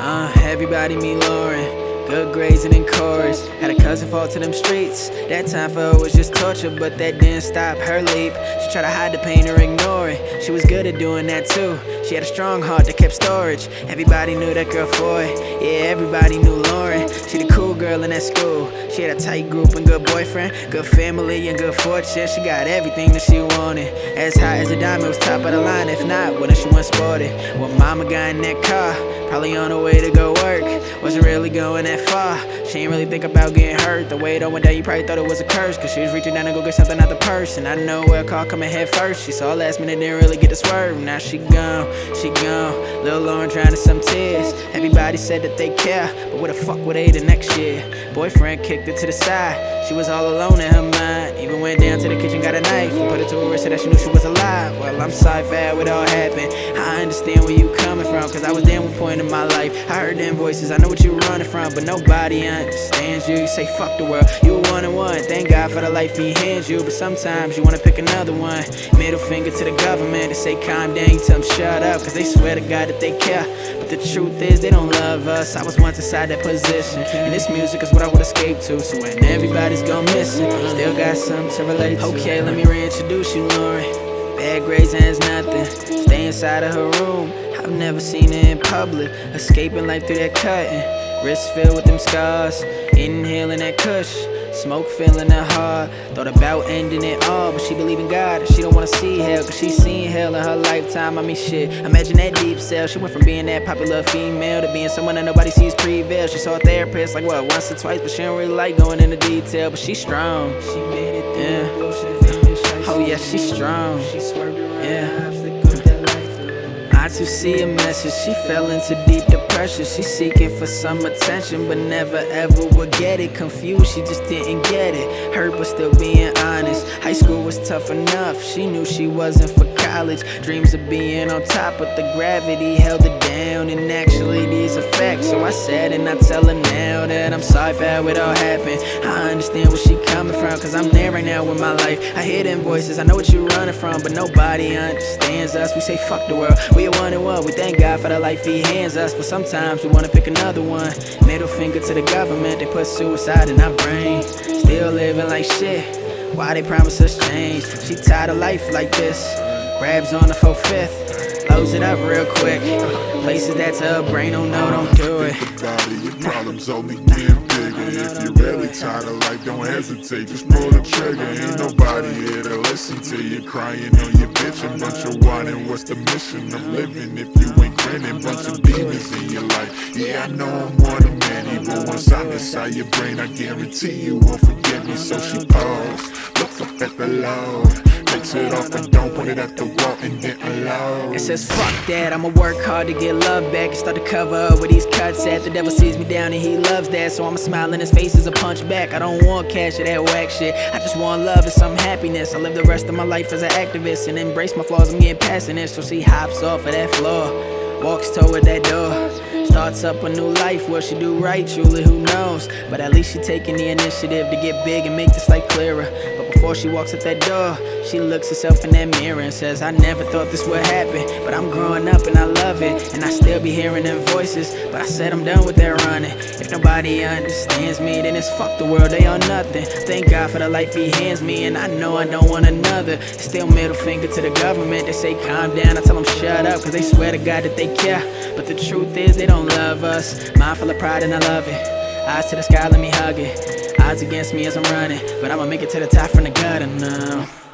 Everybody meet Lauren, good grades and in chorus. Had a cousin fall to them streets. That time for her was just torture, but that didn't stop her leap. She tried to hide the pain or ignore it. She was good at doing that too. She had a strong heart that kept storage. Everybody knew that girl for it. Yeah, everybody knew Lauren. She the cool girl in that school. She had a tight group and good boyfriend, good family and good fortune. She got everything that she wanted. As high as a diamond, was top of the line. If not, well then she wasn't sported. Well, mama got in that car, probably on her way to go work. Wasn't really going that far. She ain't really think about getting hurt. The way it all went down, you probably thought it was a curse, cause she was reaching down to go get something out the purse. And I know where a call coming head first. She saw last minute, didn't really get to swerve. Now she gone. Lil' Lauren drowning some tears. Everybody said that they care, but where the fuck were they the next year? Boyfriend kicked her to the side. She was all alone in her mind. Even went down to the kitchen, got a knife and put it to her wrist so that she knew she was alive. Well, I'm sorry for how it all happened. I understand where you coming from, cause I was there one point in my life. I heard them voices, I know what you were running from, but nobody understands you. You say fuck the world, you a one and one. Thank God for the life he hands you, but sometimes you wanna pick another one. Middle finger to the government, they say calm down, you tell them shut up, cause they swear to God that they care. But the truth is they don't love us. I was once inside that position, and this music is what I would escape to. So when everybody's gone missing, still got something to relate to. Okay, let me reintroduce you, Lauren. Bad grades ends nothing. Stay inside of her room. I've never seen her in public, escaping life through that cutting. Wrists filled with them scars, inhaling that kush. Smoke filling her heart, thought about ending it all, but she believe in God. She don't wanna see hell, cause she seen hell in her lifetime. I mean shit, imagine that deep cell. She went from being that popular female to being someone that nobody sees prevail. She saw a therapist like what, once or twice, but she don't really like going into detail. But she's strong, she made it through. Oh yeah, she's strong, yeah. I too see a message, she fell into deep depression. She seeking for some attention, but never ever would get it. Confused, she just didn't get it. Hurt but still being honest. High school was tough enough, she knew she wasn't for college. Dreams of being on top, but the gravity held her down. And actually these effects, so I said and I tell her now that I'm sorry for how it all happened. I understand where she coming from, cause I'm there right now with my life. I hear them voices, I know what you running from, but nobody understands us. We say fuck the world, we are one and one. We thank God for the life he hands us, but sometimes we wanna pick another one. Middle finger to the government, they put suicide in our brain. Still living like shit, why they promise us change? She tired of life like this, grabs on the 4/5, loads it up real quick. Places that to her brain, oh no, don't do it. Think about it, your problems only getting bigger. If you're really tired of life, don't hesitate, just pull the trigger. Ain't nobody here to listen to you crying on your bitchin'. Bunch of whining, what's the mission of living if you ain't grinning? Bunch of demons in your life, yeah, I know I'm one of many, but once I'm inside your brain, I guarantee you won't forget me. So she paused, looked up at the Lord, takes it off and don't point it at the wall and then unload. It says fuck that, I'ma work hard to get love back and start to cover up where these cuts at. The devil sees me down and he loves that, so I'ma smile in his face as a punch back. I don't want cash or that whack shit, I just want love and some happiness. I live the rest of my life as an activist and embrace my flaws. I'm getting past it, so she hops off of that floor, walks toward that door, starts up a new life. Will she do right? Truly, who knows? But at least she taking the initiative to get big and make this life clearer. But before she walks up that door, she looks herself in that mirror and says, I never thought this would happen, but I'm growing up and I love it. And I still be hearing them voices, but I said I'm done with that running. If nobody understands me, then it's fuck the world, they are nothing. Thank God for the life he hands me, and I know I don't want another. Still middle finger to the government, they say calm down, I tell them shut up, cause they swear to God that they care. But the truth is they don't love us. Mind full of pride and I love it. Eyes to the sky, let me hug it. Odds against me as I'm running, but I'ma make it to the top from the gutter now.